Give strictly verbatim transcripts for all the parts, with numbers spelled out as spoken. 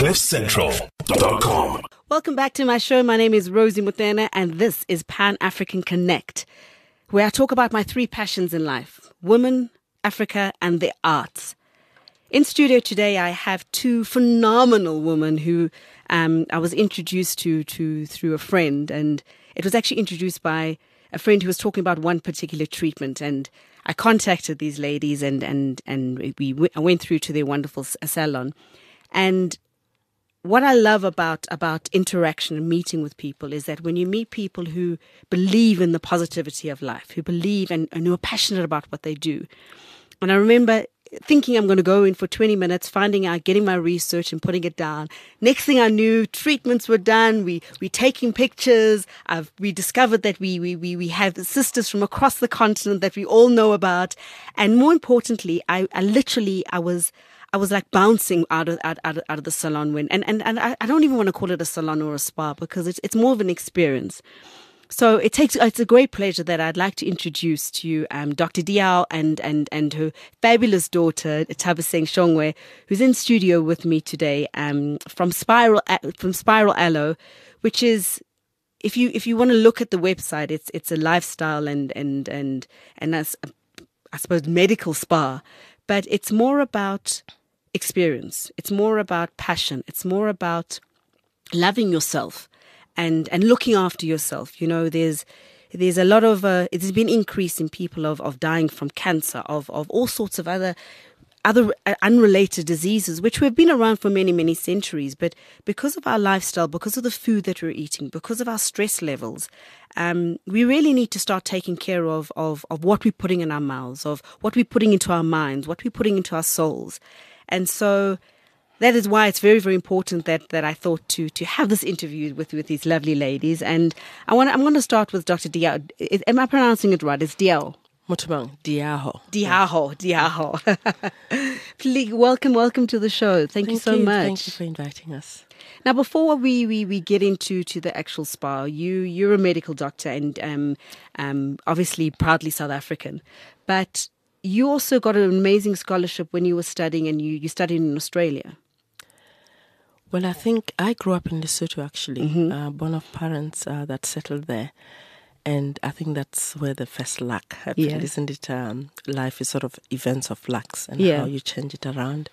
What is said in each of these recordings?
cliff central dot com. Welcome back to my show. My name is Rosie Mutena, and this is Pan-African Connect, where I talk about my three passions in life: women, Africa, and the arts. In studio today, I have two phenomenal women who um, I was introduced to, to through a friend, and it was actually introduced by a friend who was talking about one particular treatment, and I contacted these ladies, and and and we I went through to their wonderful salon. And what I love about about interaction and meeting with people is that when you meet people who believe in the positivity of life, who believe and, and who are passionate about what they do. And I remember thinking I'm going to go in for twenty minutes, finding out, getting my research and putting it down. Next thing I knew, treatments were done. We we taking pictures. I've, we discovered that we, we we we have sisters from across the continent that we all know about. And more importantly, I, I literally I was I was like bouncing out of out, out, out of the salon when and, and, and I, I don't even want to call it a salon or a spa, because it's it's more of an experience. So it takes it's a great pleasure that I'd like to introduce to you um, Doctor Diao and, and, and her fabulous daughter Thabiseng Shongwe, who's in studio with me today um, from Spiral from Spiral Aloe, which is, if you if you want to look at the website, it's it's a lifestyle and and and and that's a, I suppose medical spa, but it's more about experience. It's more about passion. It's more about loving yourself. And and looking after yourself. You know, there's there's a lot of uh, there's been increase in people of, of dying from cancer, of, of all sorts of other other unrelated diseases, which have been around for many many centuries. But because of our lifestyle, because of the food that we're eating, because of our stress levels, um, we really need to start taking care of, of of what we're putting in our mouths, of what we're putting into our minds, what we're putting into our souls, and so. That is why it's very, very important that, that I thought to to have this interview with, with these lovely ladies. And I want I'm going to start with Doctor Diao. Am I pronouncing it right? It's Diao. Mutabang, Diaho. Diaho, Diaho. Please, welcome, welcome to the show. Thank, Thank you so you. much. Thank you for inviting us. Now, before we, we, we get into to the actual spa, you you're a medical doctor and um um obviously proudly South African, but you also got an amazing scholarship when you were studying, and you you studied in Australia. Well, I think I grew up in Lesotho, actually, Mm-hmm. uh, born of parents uh, that settled there. And I think that's where the first luck happened, Yeah. isn't it? Um, life is sort of events of lucks and Yeah. how you change it around.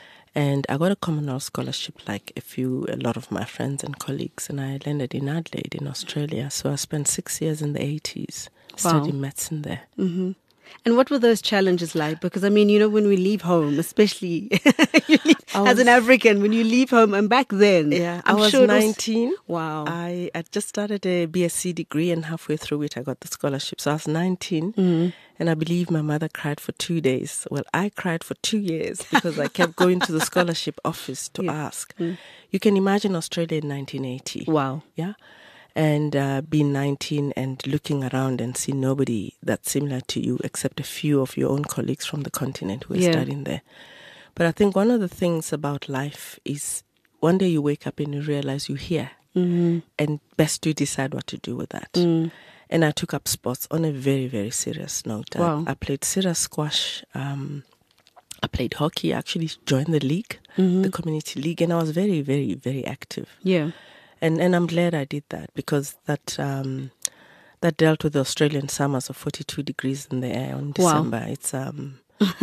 And I got a Commonwealth scholarship like a few, a lot of my friends and colleagues, and I landed in Adelaide in Australia. So I spent six years in the eighties studying medicine there. Mm-hmm. And what were those challenges like? Because, I mean, you know, when we leave home, especially you leave, was, as an African, when you leave home, and back then, yeah, I'm I was sure it was- nineteen. Wow. I had just started a B S c degree, and halfway through it, I got the scholarship. So I was nineteen, Mm-hmm. and I believe my mother cried for two days. Well, I cried for two years because I kept going to the scholarship office to Yeah. ask. Mm. You can imagine Australia in nineteen eighty. Wow. Yeah. And uh, being nineteen and looking around and see nobody that's similar to you except a few of your own colleagues from the continent who are Yeah. studying there. But I think one of the things about life is one day you wake up and you realize you're here, Mm-hmm. and best to decide what to do with that. Mm. And I took up sports on a very, very serious note. Wow. I, I played serious squash. Um, I played hockey. I actually joined the league, Mm-hmm. the community league, and I was very, very, very active. Yeah. And and I'm glad I did that, because that um, that dealt with the Australian summers of forty-two degrees in the air in Wow. December. It's um,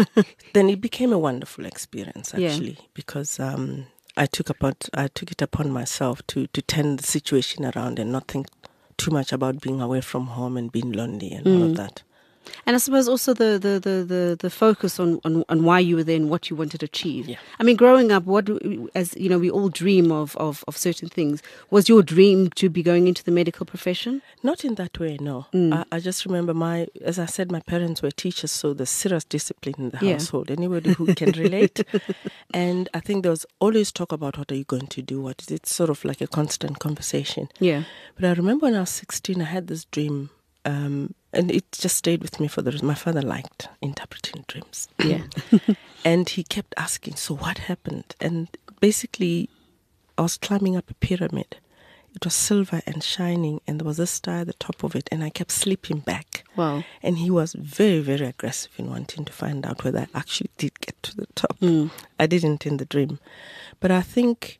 then it became a wonderful experience, Yeah. actually, because um, I took upon I took it upon myself to to turn the situation around and not think too much about being away from home and being lonely and all of that. And I suppose also the the, the, the, the focus on, on, on why you were there and what you wanted to achieve. Yeah. I mean, growing up, what as you know, we all dream of, of, of certain things. Was your dream to be going into the medical profession? Not in that way, no. Mm. I, I just remember my, as I said, my parents were teachers, so there's serious discipline in the Yeah. household. Anybody who can relate. And I think there was always talk about what are you going to do? What is it? Sort of like a constant conversation. Yeah. But I remember when I was sixteen, I had this dream, um, and it just stayed with me for the rest. My father liked interpreting dreams. Yeah. And he kept asking, so what happened? And basically, I was climbing up a pyramid. It was silver and shining, and there was a star at the top of it, and I kept slipping back. Wow. And he was very, very aggressive in wanting to find out whether I actually did get to the top. Mm. I didn't in the dream. But I think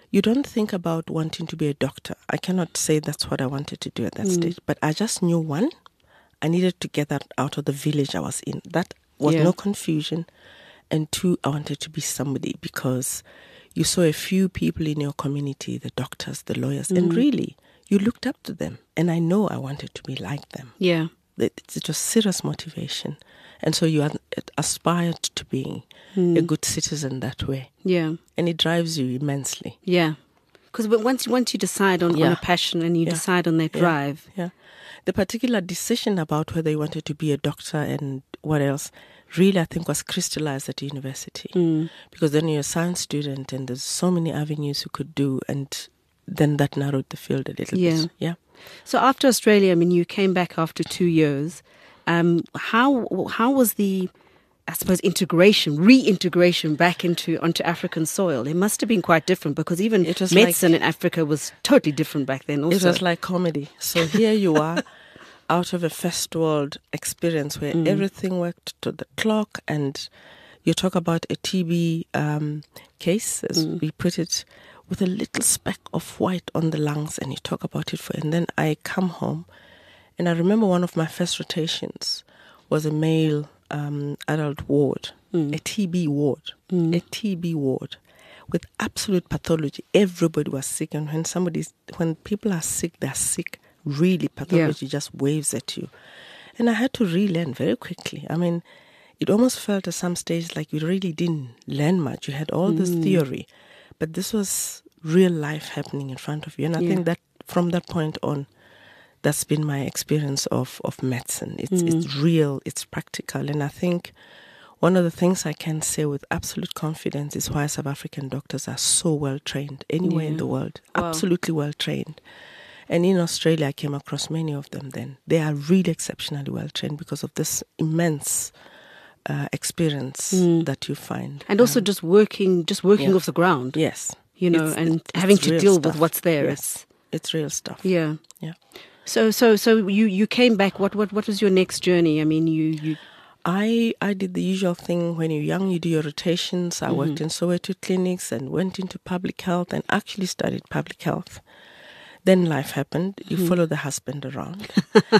you don't think about wanting to be a doctor. I cannot say that's what I wanted to do at that mm. stage, but I just knew, one, I needed to get that out of the village I was in. That was yeah. no confusion. And two, I wanted to be somebody, because you saw a few people in your community, the doctors, the lawyers, mm. and really, you looked up to them. And I know I wanted to be like them. Yeah. It, it was serious motivation. And so you aspired to being mm. a good citizen that way. Yeah. And it drives you immensely. Yeah. Because once, once you decide on, yeah. on a passion and you yeah. decide on that yeah. drive. Yeah. The particular decision about whether you wanted to be a doctor and what else really, I think, was crystallized at university. Mm. Because then you're a science student and there's so many avenues you could do, and then that narrowed the field a little yeah. bit. Yeah. So after Australia, I mean, you came back after two years. Um, how how was the, I suppose, integration, reintegration back into onto African soil? It must have been quite different, because even medicine like, in Africa was totally different back then also. It was like comedy. So here you are, out of a first world experience where mm. everything worked to the clock, and you talk about a T B um, case, as mm. we put it, with a little speck of white on the lungs, and you talk about it for, and then I come home, and I remember one of my first rotations was a male um, adult ward, mm. a T B ward, mm. a T B ward with absolute pathology. Everybody was sick, and when somebody's, when people are sick, they're sick. Really, pathology yeah. just waves at you. And I had to relearn very quickly. I mean, it almost felt at some stage like you really didn't learn much. You had all mm. this theory, but this was real life happening in front of you. And I yeah. think that from that point on, that's been my experience of, of medicine. It's, mm. it's real, it's practical. And I think one of the things I can say with absolute confidence is why South African doctors are so well trained anywhere yeah. in the world. Wow. Absolutely well trained. And in Australia, I came across many of them then. They are really exceptionally well trained because of this immense uh, experience mm. that you find. And also um, just working just working yeah. off the ground. Yes. You know, it's, and it's, having it's to deal stuff. with what's there. Yes. It's, it's real stuff. Yeah. Yeah. So so so you, you came back. What, what what was your next journey? I mean, you... you I, I did the usual thing when you're young, you do your rotations. I mm-hmm. worked in Soweto clinics and went into public health and actually studied public health. Then life happened. You mm. follow the husband around.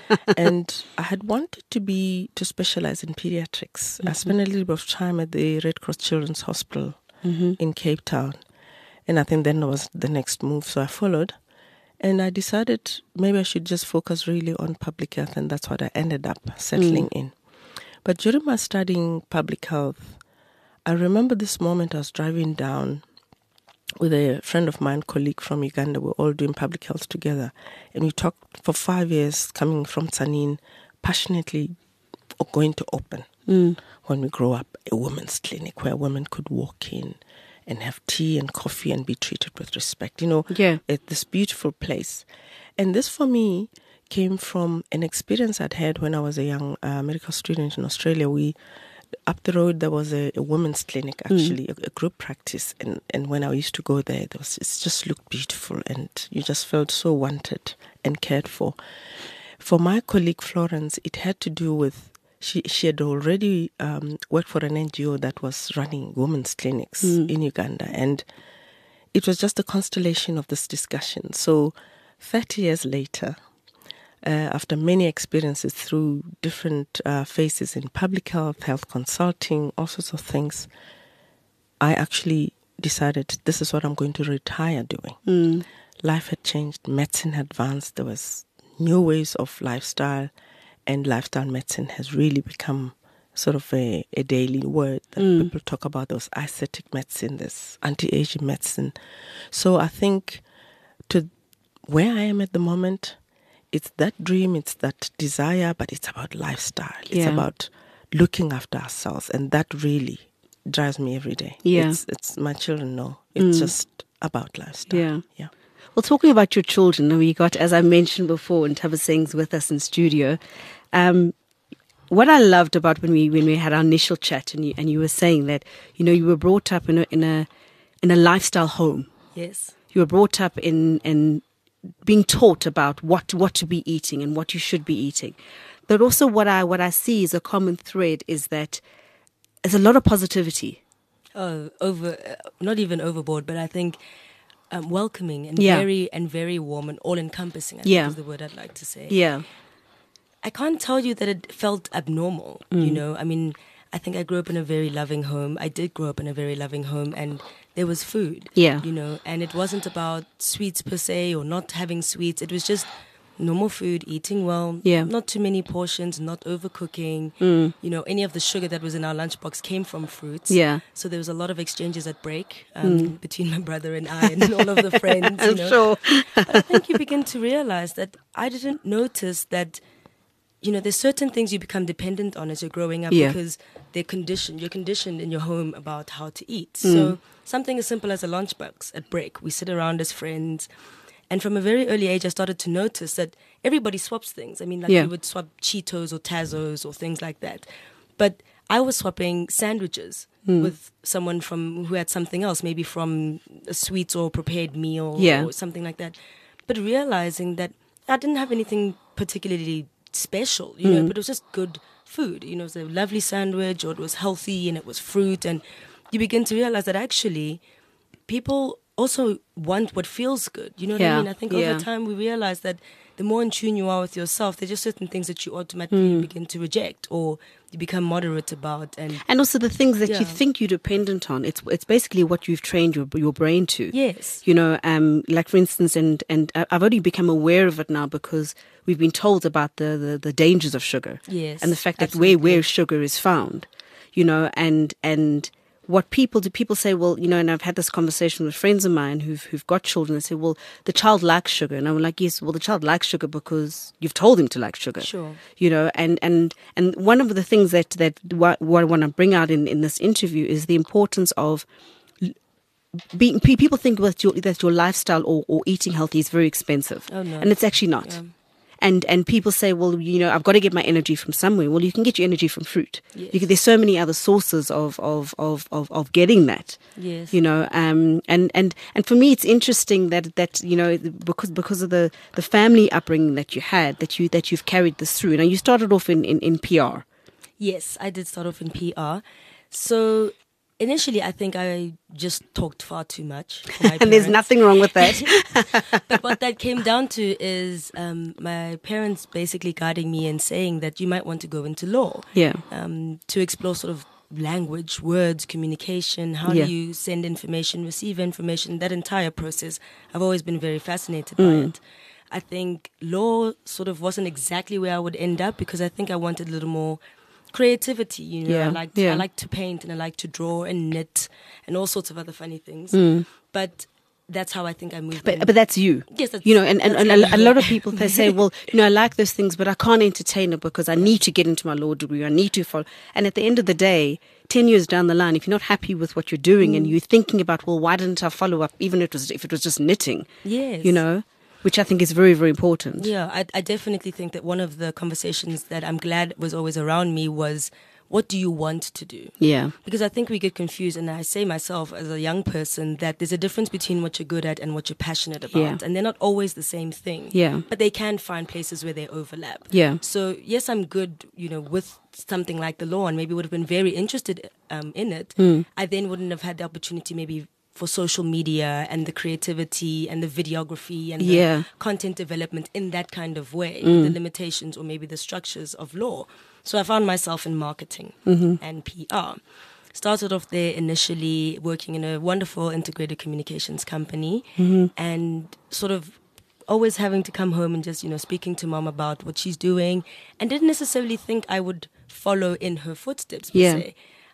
And I had wanted to be, to specialize in pediatrics. Mm-hmm. I spent a little bit of time at the Red Cross Children's Hospital mm-hmm. in Cape Town. And I think then was the next move. So I followed. And I decided maybe I should just focus really on public health. And that's what I ended up settling mm. in. But during my studying public health, I remember this moment I was driving down with a friend of mine, colleague from Uganda. We're all doing public health together. And we talked for five years, coming from Tzaneen, passionately going to open, mm. when we grow up, a women's clinic where women could walk in and have tea and coffee and be treated with respect. You know, yeah. at this beautiful place. And this, for me, came from an experience I'd had when I was a young uh, medical student in Australia. We... Up the road, there was a, a women's clinic, actually, mm. a, a group practice. And, and when I used to go there, there was, it just looked beautiful and you just felt so wanted and cared for. For my colleague, Florence, it had to do with, she, she had already um, worked for an N G O that was running women's clinics mm. in Uganda. And it was just a constellation of this discussion. So thirty years later, Uh, after many experiences through different uh, phases in public health, health consulting, all sorts of things, I actually decided this is what I'm going to retire doing. Mm. Life had changed, medicine had advanced, there was new ways of lifestyle, and lifestyle medicine has really become sort of a, a daily word that mm. people talk about. There's aesthetic medicine, there's anti-aging medicine. So I think to where I am at the moment, it's that dream, it's that desire, but it's about lifestyle. It's yeah. about looking after ourselves, and that really drives me every day. Yeah. It's, it's my children know. It's mm. just about lifestyle. Yeah. Yeah. Well, talking about your children, we got, as I mentioned before, and Thaba Singh's with us in studio. Um, what I loved about when we when we had our initial chat, and you and you were saying that, you know, you were brought up in a in a in a lifestyle home. Yes. You were brought up in in being taught about what, what to be eating and what you should be eating. But also what I what I see as a common thread is that there's a lot of positivity. Oh, over, uh, not even overboard, but I think um, welcoming and Yeah. very and very warm and all-encompassing, I Yeah. think is the word I'd like to say. Yeah. I can't tell you that it felt abnormal, Mm. you know. I mean, I think I grew up in a very loving home. I did grow up in a very loving home, and there was food, Yeah. you know, and it wasn't about sweets per se or not having sweets. It was just normal food, eating well, Yeah. not too many portions, not overcooking. Mm. You know, any of the sugar that was in our lunchbox came from fruits. Yeah. So there was a lot of exchanges at break um, between my brother and I and all of the friends. You I'm know. sure. But I think you begin to realize that I didn't notice that, you know, there's certain things you become dependent on as you're growing up Yeah. because they're conditioned. You're conditioned in your home about how to eat. Mm. So something as simple as a lunchbox at break, we sit around as friends. And from a very early age, I started to notice that everybody swaps things. I mean, like Yeah. you would swap Cheetos or Tazos or things like that. But I was swapping sandwiches Mm. with someone from who had something else, maybe from a sweet or prepared meal Yeah. or something like that. But realizing that I didn't have anything particularly special, you know, Mm. but it was just good food. You know, it was a lovely sandwich, or it was healthy and it was fruit. And you begin to realize that actually people also want what feels good. You know what Yeah, I mean? I think yeah. over time we realize that the more in tune you are with yourself, there's just certain things that you automatically Mm. begin to reject or you become moderate about. And And also the things that Yeah. you think you're dependent on, it's it's basically what you've trained your your brain to. yes, You know, um, like for instance, and and I- I've only become aware of it now because we've been told about the the, the dangers of sugar. yes. And the fact that absolutely. where where sugar is found, you know, and and what people do, people say, well, you know, and I've had this conversation with friends of mine who've who've got children. They say, well, the child likes sugar, and I'm like, yes, well, the child likes sugar because you've told him to like sugar. Sure. You know, and and and one of the things that that what, what I want to bring out in in this interview is the importance of being. pe- People think that your that your lifestyle or, or eating healthy is very expensive, Oh, no. and it's actually not. Yeah. And and people say, well, you know, I've got to get my energy from somewhere. Well, you can get your energy from fruit. Yes. You can, there's so many other sources of of, of, of of getting that. Yes. You know, um, and, and, and for me, it's interesting that, that you know, because because of the, the family upbringing that you had, that you that you've carried this through. Now, you started off in, in, in P R. Yes, I did start off in P R. So initially, I think I just talked far too much. For my And there's parents. nothing wrong with that. But what that came down to is um, my parents basically guiding me and saying that you might want to go into law. Yeah. Um, to explore sort of language, words, communication, how Yeah. do you send information, receive information, that entire process. I've always been very fascinated by Mm. it. I think law sort of wasn't exactly where I would end up because I think I wanted a little more creativity, you know. Yeah, I like yeah. I like to paint and I like to draw and knit and all sorts of other funny things. Mm. But that's how I think I moved. But in. but that's you. Yes, that's- you know, and, and, that's and how a, a you lot are. of people, they say, well, you know, I like those things, but I can't entertain it because I need to get into my law degree. I need to follow. And at the end of the day, ten years down the line, if you're not happy with what you're doing Mm. and you're thinking about, well, why didn't I follow up, even if it was, if it was just knitting, Yes. you know, which I think is very, very important. Yeah, I, I definitely think that one of the conversations that I'm glad was always around me was, what do you want to do? Yeah. Because I think we get confused, and I say myself as a young person that there's a difference between what you're good at and what you're passionate about, Yeah. and they're not always the same thing. Yeah. But they can find places where they overlap. Yeah. So yes, I'm good, you know, with something like the law, and maybe would have been very interested um, in it. Mm. I then wouldn't have had the opportunity maybe for social media and the creativity and the videography and the Yeah. content development in that kind of way, Mm. the limitations or maybe the structures of law. So I found myself in marketing Mm-hmm. and P R. Started off there initially working in a wonderful integrated communications company Mm-hmm. and sort of always having to come home and just, you know, speaking to mom about what she's doing, and didn't necessarily think I would follow in her footsteps per Yeah. se.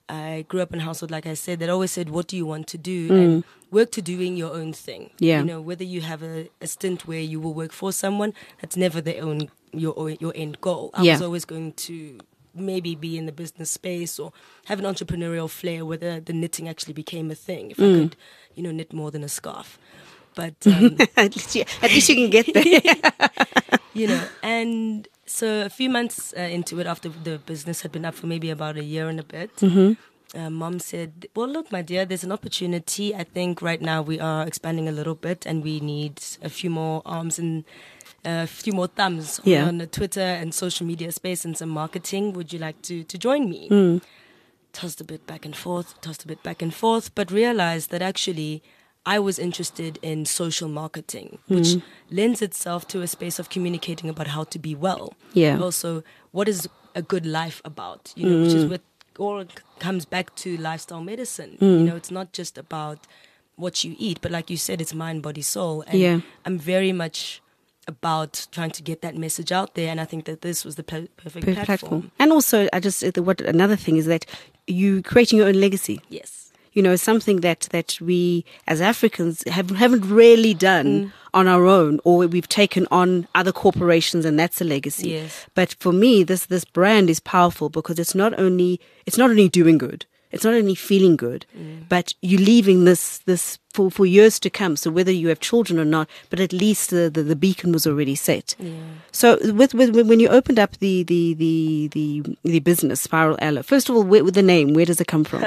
I grew up in a household, like I said, that always said, what do you want to do? Mm. And work to doing your own thing. Yeah. You know, whether you have a, a stint where you will work for someone, that's never their own, your, own- your end goal. I Yeah. was always going to maybe be in the business space or have an entrepreneurial flair, whether the knitting actually became a thing. If I Mm. could, you know, knit more than a scarf. But, um, at, least you, at least you can get there. you know, and so a few months uh, into it, after the business had been up for maybe about a year and a bit, Mm-hmm. uh, mom said, well, look, my dear, there's an opportunity. I think right now we are expanding a little bit and we need a few more arms and a few more thumbs Yeah. on the Twitter and social media space and some marketing. Would you like to, to join me? Mm. Tossed a bit back and forth, tossed a bit back and forth, but realized that actually I was interested in social marketing, which mm. lends itself to a space of communicating about how to be well. Yeah. Also, what is a good life about? You know, mm. which is what all comes back to lifestyle medicine. Mm. You know, it's not just about what you eat, but like you said, it's mind, body, soul. And yeah. I'm very much about trying to get that message out there, and I think that this was the per- perfect, perfect platform. platform. And also, I just what another thing is that you creating your own legacy. Yes. You know, something that, that we as Africans have, haven't really done mm. on our own, or we've taken on other corporations, and that's a legacy. Yes. But for me, this this brand is powerful because it's not only it's not only doing good, it's not only feeling good, mm. but you're leaving this this for, for years to come. So whether you have children or not, but at least the, the, the beacon was already set. Yeah. So with, with when you opened up the the the the, the business Spiral Aloe, first of all, where, with the name, where does it come from?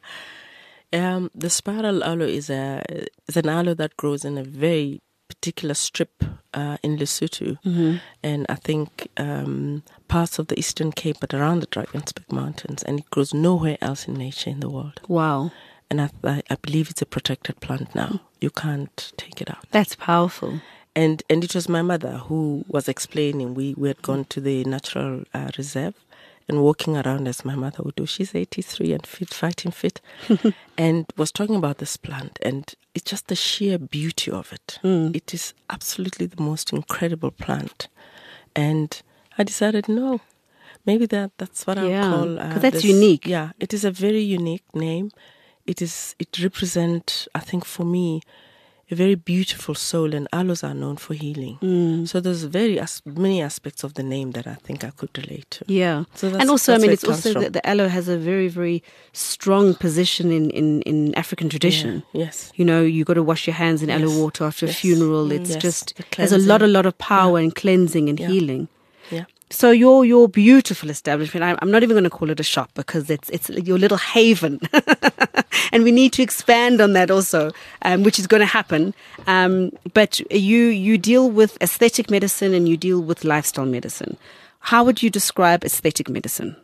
Um, the spiral aloe is a is an aloe that grows in a very particular strip uh, in Lesotho, mm-hmm. and I think um, parts of the Eastern Cape, but around the Drakensberg Mountains, and it grows nowhere else in nature in the world. Wow! And I, I, I believe it's a protected plant now. You can't take it out. That's powerful. And and it was my mother who was explaining. We we had gone to the natural uh, reserve. And walking around as my mother would do. She's eighty-three and fit, fighting fit, and was talking about this plant. And it's just the sheer beauty of it. Mm. It is absolutely the most incredible plant. And I decided, no, maybe that that's what yeah, I'll call. Because uh, that's this. unique. Yeah, it is a very unique name. It is. It represents, I think, for me, a very beautiful soul, and aloes are known for healing. Mm. So there's very as- many aspects of the name that I think I could relate to. Yeah, so and also, I mean, it's also the, the aloe has a very, very strong position in, in, in African tradition. Yeah. Yes, you know, you got to wash your hands in yes. aloe water after yes. a funeral. Mm. It's yes. just there's a lot, a lot of power yeah. in cleansing and yeah. healing. Yeah. So your your beautiful establishment, I'm, I'm not even going to call it a shop because it's it's your little haven, and we need to expand on that also, um, which is going to happen. Um, but you you deal with aesthetic medicine and you deal with lifestyle medicine. How would you describe aesthetic medicine?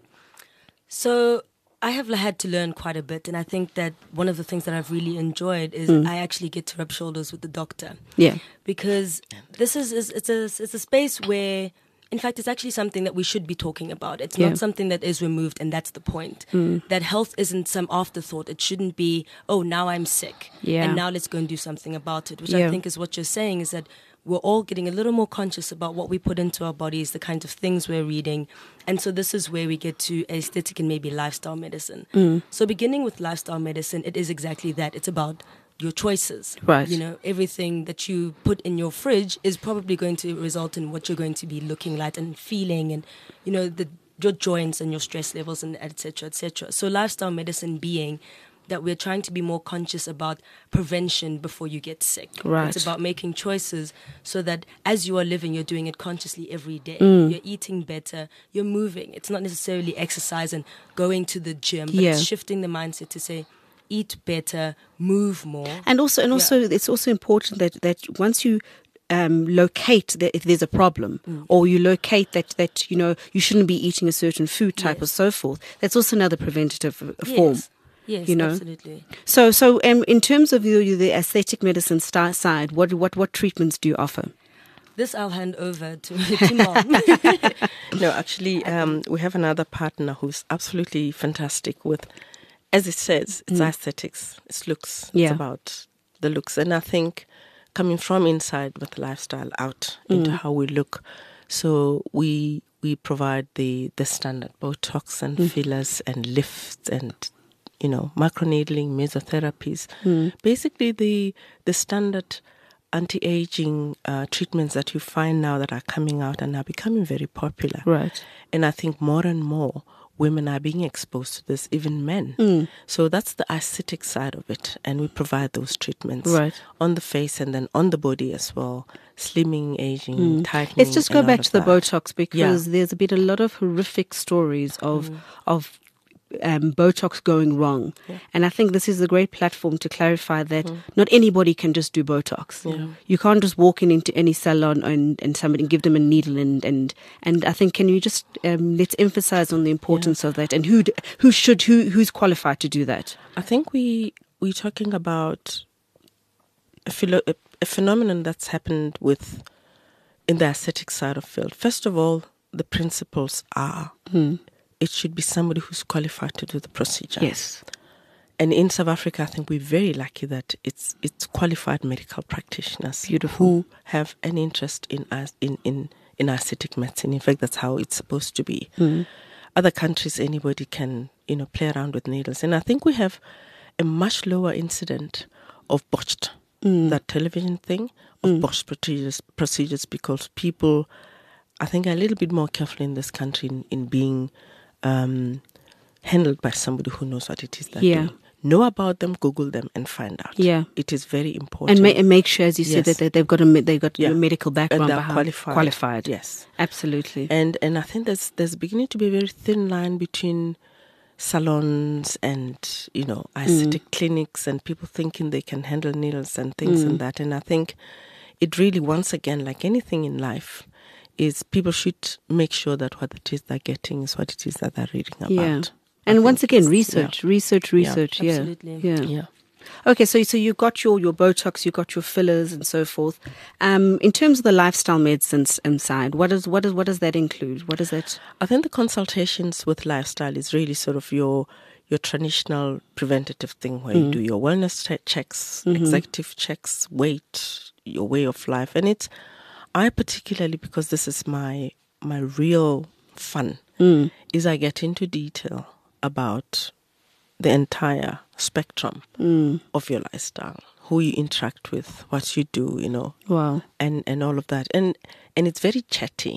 So I have had to learn quite a bit, and I think that one of the things that I've really enjoyed is mm. I actually get to rub shoulders with the doctor. Yeah, because this is, is it's a it's a space where. In fact, it's actually something that we should be talking about. It's yeah. not something that is removed, and that's the point. Mm. That health isn't some afterthought. It shouldn't be, oh, now I'm sick, yeah. and now let's go and do something about it, which yeah. I think is what you're saying, is that we're all getting a little more conscious about what we put into our bodies, the kind of things we're reading. And so this is where we get to aesthetic and maybe lifestyle medicine. Mm. So beginning with lifestyle medicine, it is exactly that. It's about your choices. Right. You know, everything that you put in your fridge is probably going to result in what you're going to be looking like and feeling, and, you know, the your joints and your stress levels, and et cetera, et cetera. So lifestyle medicine being that we're trying to be more conscious about prevention before you get sick. Right. It's about making choices so that as you are living, you're doing it consciously every day. Mm. You're eating better, you're moving. It's not necessarily exercise and going to the gym, but yeah. it's shifting the mindset to say, eat better, move more. And also, and also, yeah. it's also important that, that once you um, locate that if there's a problem, mm. or you locate that, that, you know, you shouldn't be eating a certain food type yes. or so forth, that's also another preventative uh, yes. form. Yes, you know? absolutely. So, so um, in terms of the, the aesthetic medicine star side, what, what, what treatments do you offer? This I'll hand over to, to Mom. No, actually, um, we have another partner who's absolutely fantastic with, as it says, it's mm. aesthetics, it's looks, yeah. it's about the looks. And I think coming from inside with lifestyle out mm. into how we look, so we we provide the, the standard Botox and mm. fillers and lifts and, you know, microneedling, mesotherapies, mm. basically the the standard anti-aging uh, treatments that you find now that are coming out and are becoming very popular. Right. And I think more and more women are being exposed to this, even men. Mm. So that's the aesthetic side of it. And we provide those treatments right. on the face and then on the body as well. Slimming, aging, mm. tightening. Let's just go back to the that. Botox, because yeah. there's been a lot of horrific stories of mm. of um, Botox going wrong. Yeah. And I think this is a great platform to clarify that mm. not anybody can just do Botox. Yeah. You can't just walk in into any salon and, and somebody give them a needle. And, and, and I think, can you just, um, let's emphasize on the importance yeah. of that, and who, who should, who, who's qualified to do that? I think we, we're talking about a, philo- a, a phenomenon that's happened with in the aesthetic side of field. First of all, the principles are Mm. it should be somebody who's qualified to do the procedure. Yes. And in South Africa, I think we're very lucky that it's it's qualified medical practitioners Beautiful. who have an interest in us in, in, in aesthetic medicine. In fact, that's how it's supposed to be. Mm. Other countries, anybody can, you know, play around with needles. And I think we have a much lower incident of botched, Mm. that television thing, of botched procedures, procedures because people, I think, are a little bit more careful in this country in, in being um, handled by somebody who knows what it is they're Yeah. doing. Know about them, Google them, and find out. Yeah. It is very important. And, ma- and make sure, as you said, Yes. that they, they've got a me- they've got Yeah. a medical background And they're behind qualified. qualified. Yes. Absolutely. And and I think there's there's beginning to be a very thin line between salons and, you know, aesthetic clinics and people thinking they can handle needles and things and that. And I think it really, once again, like anything in life, is people should make sure that what it is they're getting is what it is that they're reading about. Yeah. I And think once again, it's- research, research, research. Yeah. absolutely. Yeah. Yeah. yeah. Okay, so so you got your, your Botox, you got your fillers, and so forth. Um, in terms of the lifestyle medicine um, side, what is what is what does that include? What is that? I think the consultations with lifestyle is really sort of your your traditional preventative thing where you do your wellness che- checks, executive checks, weight, your way of life. And it's, I particularly, because this is my my real fun, is I get into detail about the entire spectrum of your lifestyle, who you interact with, what you do, you know, Wow. and, and all of that. And and it's very chatty.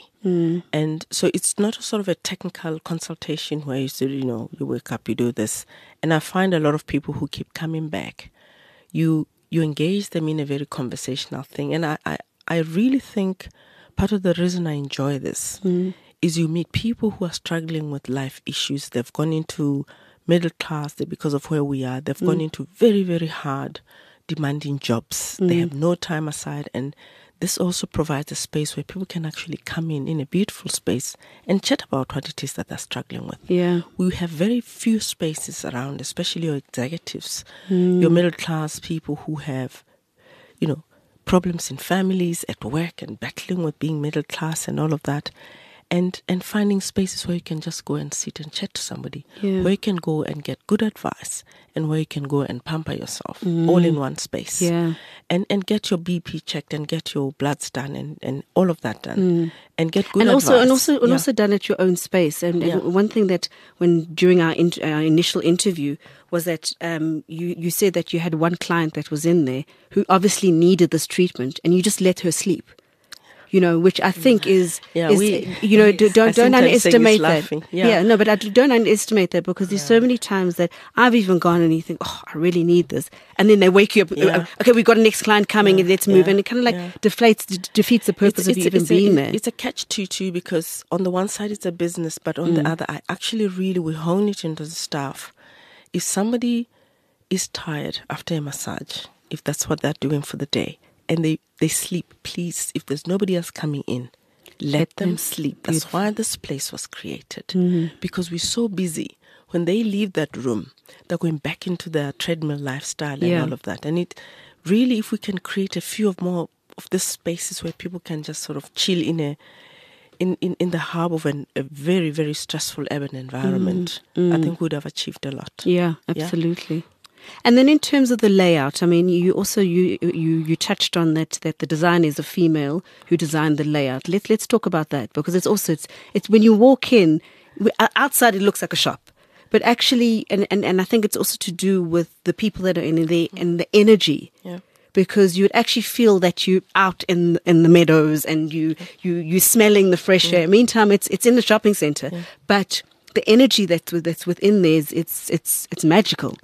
And so it's not a sort of a technical consultation where you say, you know, you wake up, you do this. And I find a lot of people who keep coming back, you you engage them in a very conversational thing. And I, I, I really think part of the reason I enjoy this is you meet people who are struggling with life issues. They've gone into middle class they, because of where we are. They've gone into very, very hard, demanding jobs. They have no time aside. And this also provides a space where people can actually come in, in a beautiful space, and chat about what it is that they're struggling with. Yeah. We have very few spaces around, especially your executives, your middle class people who have, you know, problems in families, at work, and battling with being middle class and all of that. And and finding spaces where you can just go and sit and chat to somebody, Yeah. where you can go and get good advice, and where you can go and pamper yourself, all in one space. Yeah. And and get your B P checked and get your bloods done and, and all of that done. And get good and advice. also and also and Yeah. also done at your own space. And, and Yeah. one thing that when during our, in, our initial interview was that um, you you said that you had one client that was in there who obviously needed this treatment, and you just let her sleep. You know, which I think is, Yeah, is we- you know, do, I don't see don't what I'm saying, it's underestimate that. laughing. Yeah. no, but I d- don't underestimate that because there's so many times that I've even gone and you think, oh, I really need this, and then they wake you up. Yeah. Okay, we've got a next client coming, and let's move, yeah, and it kind of like yeah. deflates, d- defeats the purpose of you even it's being a, there. It's a catch two two because on the one side it's a business, but on the other, I actually really we hone it into the staff. If somebody is tired after a massage, if that's what they're doing for the day, and they, they sleep, please, if there's nobody else coming in, let them sleep. That's why this place was created. Because we're so busy. When they leave that room, they're going back into their treadmill lifestyle and Yeah. all of that. And it really, if we can create a few of more of these spaces where people can just sort of chill in a in, in, in the hub of an, a very, very stressful urban environment, I think we'd have achieved a lot. Yeah, absolutely. And then in terms of the layout, I mean, you also you you you touched on that that the designer is a female who designed the layout. Let's let's talk about that because it's also it's it's when you walk in we- outside it looks like a shop, but actually and, and, and I think it's also to do with the people that are in there and the energy. Yeah. Because you'd actually feel that you're out in in the meadows and you you you smelling the fresh air. Meantime, it's it's in the shopping center, but the energy that's that's within there is it's it's it's magical.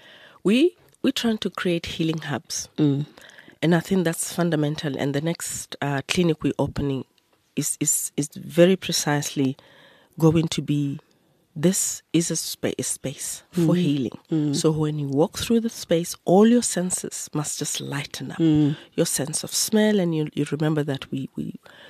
We we're trying to create healing hubs, Mm. and I think that's fundamental. And the next uh, clinic we're opening is is is very precisely going to be. This is a space, a space for Mm. healing. So when you walk through the space, all your senses must just lighten up. Mm. Your sense of smell, and you you remember that we we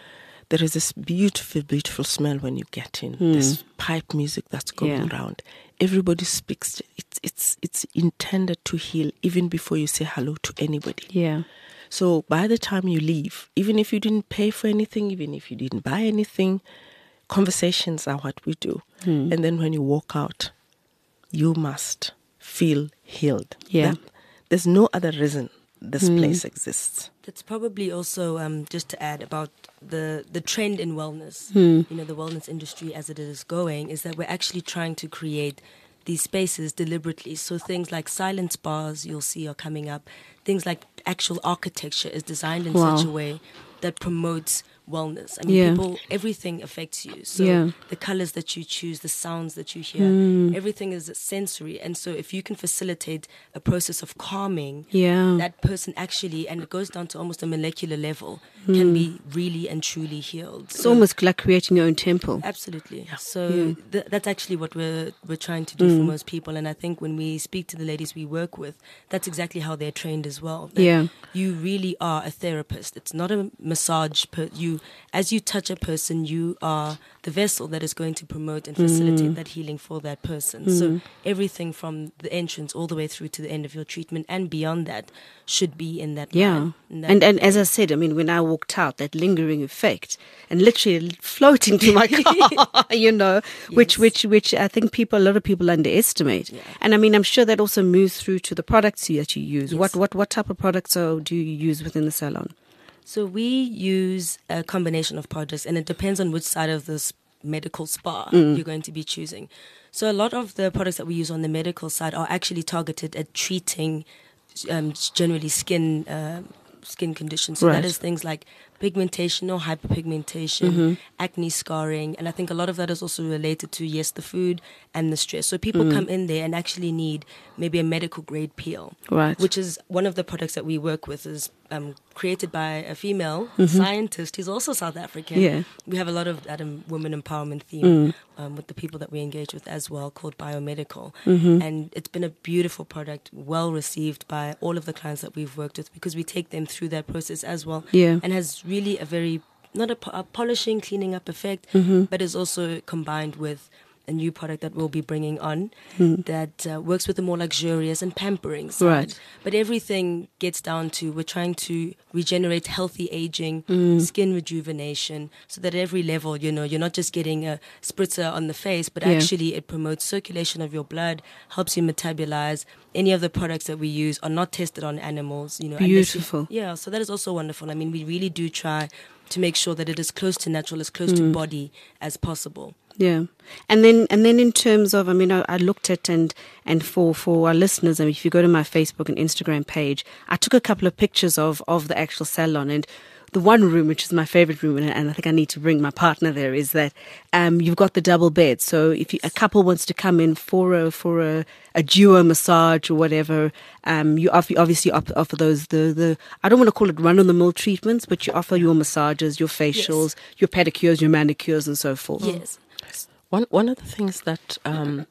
there is this beautiful, beautiful smell when you get in. Mm. This pipe music that's going Yeah. around. Everybody speaks. It's it's it's intended to heal even before you say hello to anybody. Yeah. So by the time you leave, even if you didn't pay for anything, even if you didn't buy anything, conversations are what we do. Mm. And then when you walk out, you must feel healed. Yeah. That, there's no other reason this Mm. place exists. That's probably also um, just to add about the the trend in wellness. Hmm. You know, the wellness industry as it is going is that we're actually trying to create these spaces deliberately. So things like silent spas you'll see are coming up. Things like actual architecture is designed in Wow. such a way that promotes wellness. I mean, Yeah. people, everything affects you. So Yeah. the colors that you choose, the sounds that you hear, Mm. everything is sensory. And so if you can facilitate a process of calming, Yeah. that person actually, and it goes down to almost a molecular level, can be really and truly healed. It's almost like creating your own temple. Absolutely. So Yeah. th- that's actually what we're we're trying to do for most people. And I think when we speak to the ladies we work with, that's exactly how they're trained as well. That Yeah. you really are a therapist. It's not a massage. Per- you, as you touch a person, you are the vessel that is going to promote and facilitate that healing for that person. So everything from the entrance all the way through to the end of your treatment and beyond that should be in that Yeah. line, in that And and as I said, I mean, when I walked out, that lingering effect and literally floating to my car, you know, which, Yes. which, which I think people, a lot of people underestimate. Yeah. And I mean, I'm sure that also moves through to the products you- that you use. Yes. What, what, what type of products uh, do you use within the salon? So we use a combination of products, and it depends on which side of this medical spa you're going to be choosing. So a lot of the products that we use on the medical side are actually targeted at treating um, generally skin uh, skin conditions. So Right. that is things like pigmentation or hyperpigmentation, acne scarring, and I think a lot of that is also related to, yes, the food and the stress. So people come in there and actually need maybe a medical grade peel, Right. which is one of the products that we work with is um, created by a female scientist who's also South African. Yeah. We have a lot of that um, women empowerment theme um, with the people that we engage with as well, called Biomedical. And it's been a beautiful product, well received by all of the clients that we've worked with, because we take them through that process as well. Yeah. And has really a very, not a, po- a polishing, cleaning up effect, but is also combined with a new product that we'll be bringing on that uh, works with a more luxurious and pampering side. Right. But everything gets down to we're trying to regenerate healthy aging, skin rejuvenation, so that at every level, you know, you're not just getting a spritzer on the face, but Yeah. actually it promotes circulation of your blood, helps you metabolize. Any of the products that we use are not tested on animals, you know. unless you- Beautiful. yeah, so that is also wonderful. I mean, we really do try to make sure that it is close to natural, as close to body as possible. Yeah, and then and then in terms of, I mean, I, I looked at and and for for our listeners, I mean, if you go to my Facebook and Instagram page, I took a couple of pictures of of the actual salon, and the one room, which is my favorite room, and, and I think I need to bring my partner there, is that um, you've got the double bed. So if you, a couple wants to come in for a for a, a duo massage or whatever, um, you offer, obviously op- offer those the the I don't want to call it run of the mill treatments, but you offer your massages, your facials, your pedicures, your manicures, and so forth. Yes. One one of the things that um,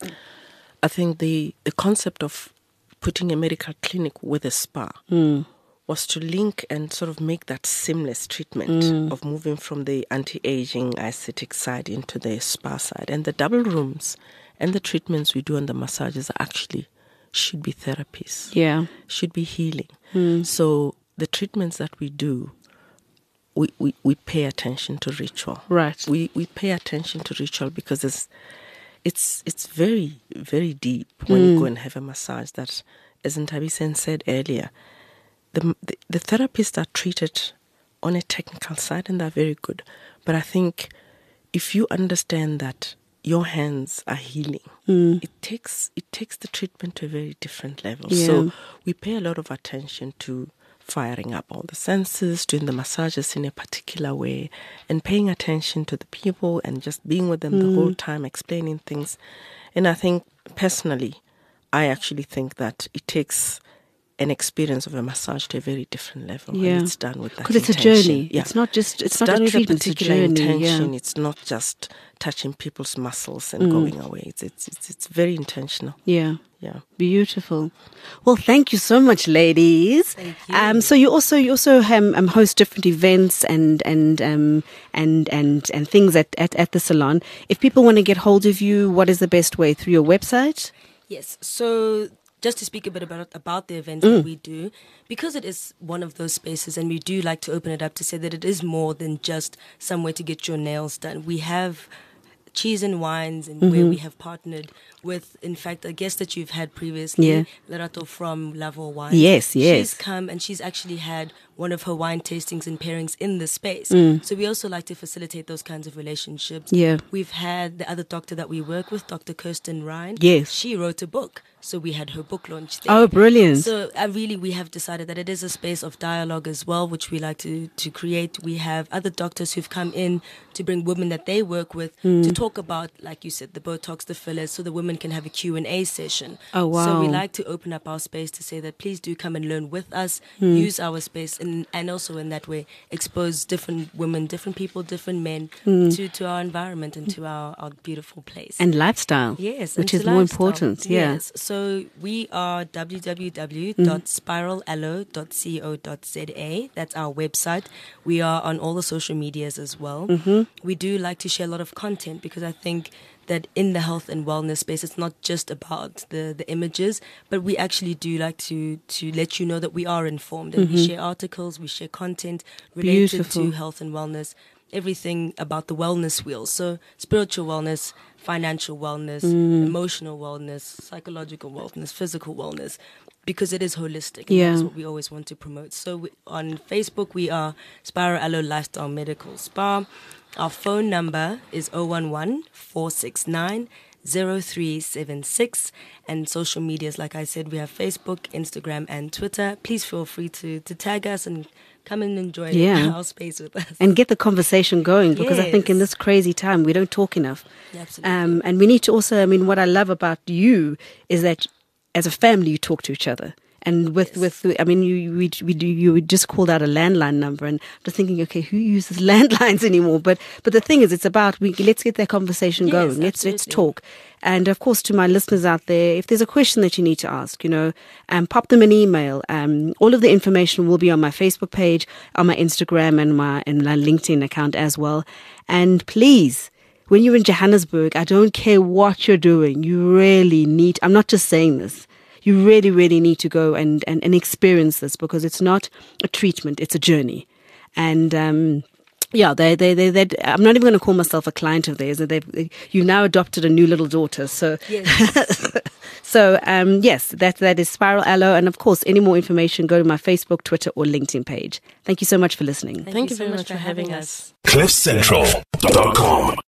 I think the the concept of putting a medical clinic with a spa was to link and sort of make that seamless treatment of moving from the anti-aging aesthetic side into the spa side. And the double rooms and the treatments we do on the massages actually should be therapies, Yeah. should be healing. So the treatments that we do, we, we, we pay attention to ritual. Right. We we pay attention to ritual because it's it's it's very, very deep when you go and have a massage. That, as Ntabisen said earlier, the, the the therapists are treated on a technical side and they're very good. But I think if you understand that your hands are healing, it takes it takes the treatment to a very different level. Yeah. So we pay a lot of attention to firing up all the senses, doing the massages in a particular way, and paying attention to the people and just being with them the whole time, explaining things. And I think, personally, I actually think that it takes an experience of a massage to a very different level Yeah. when it's done with that Because it's a intention. journey. Yeah. It's not just, it's, It's not done only with a treatment, it's a particular journey. intention. Yeah. It's not just touching people's muscles and going away. It's, it's it's it's very intentional. Yeah. yeah. Beautiful. Well, thank you so much, ladies. Thank you. Um, so you also you also um, um, host different events and and um, and and and things at, at, at the salon. If people want to get hold of you, what is the best way? Through your website? Yes. So just to speak a bit about about the events mm. that we do, because it is one of those spaces, and we do like to open it up to say that it is more than just somewhere to get your nails done. We have cheese and wines, and mm-hmm. where we have partnered with, in fact, a guest that you've had previously, yeah. Lerato from Lavo Wines. Yes, yes. She's come and she's actually had one of her wine tastings and pairings in the space. Mm. So we also like to facilitate those kinds of relationships. Yeah. We've had the other doctor that we work with, Doctor Kirsten Ryan. Yes. She wrote a book. So we had her book launch there. Oh, brilliant. So uh, really we have decided that it is a space of dialogue as well, which we like to, to create. We have other doctors who've come in to bring women that they work with mm. to talk about, like you said, the Botox, the fillers, so the women can have a Q and A session. Oh, wow. So we like to open up our space to say that please do come and learn with us, mm. use our space, and, and also in that way expose different women, different people, different men mm. to, to our environment and to our, our beautiful place. And lifestyle. Yes. Which is more lifestyle. important. Yeah. Yes. So we are w w w dot spiral aloe dot co dot z a. That's our website. We are on all the social medias as well. Mm-hmm. We do like to share a lot of content because I think that in the health and wellness space, it's not just about the, the images, but we actually do like to, to let you know that we are informed, and mm-hmm. we share articles, we share content related Beautiful. to health and wellness, everything about the wellness wheel. So spiritual wellness, financial wellness, mm. emotional wellness, psychological wellness, physical wellness, because it is holistic. And yeah. that's what we always want to promote. So we, on Facebook, we are Spiral Aloe Lifestyle Medical Spa. Our phone number is zero one one, four six nine, zero three seven six. And social medias, like I said, we have Facebook, Instagram, and Twitter. Please feel free to, to tag us and come and enjoy yeah. our space with us. And get the conversation going, because yes. I think in this crazy time, we don't talk enough. Absolutely. Um, and we need to also, I mean, what I love about you is that as a family, you talk to each other. And with, yes. with, I mean, you, we, we do, you just called out a landline number, and I'm just thinking, okay, who uses landlines anymore? But, but the thing is, it's about, we, let's get that conversation yes, going. Let's, let's talk. And of course, to my listeners out there, if there's a question that you need to ask, you know, um, pop them an email. Um, all of the information will be on my Facebook page, on my Instagram, and my, and my LinkedIn account as well. And please, when you're in Johannesburg, I don't care what you're doing, you really need, I'm not just saying this, you really, really need to go and, and, and experience this, because it's not a treatment, it's a journey. And, um, yeah, they, they, they, they, I'm not even going to call myself a client of theirs. They've, they, you've now adopted a new little daughter. So, yes. so, um, yes, that, that is Spiral Aloe. And of course, any more information, go to my Facebook, Twitter, or LinkedIn page. Thank you so much for listening. Thank, Thank you you very so much for having us. cliff central dot com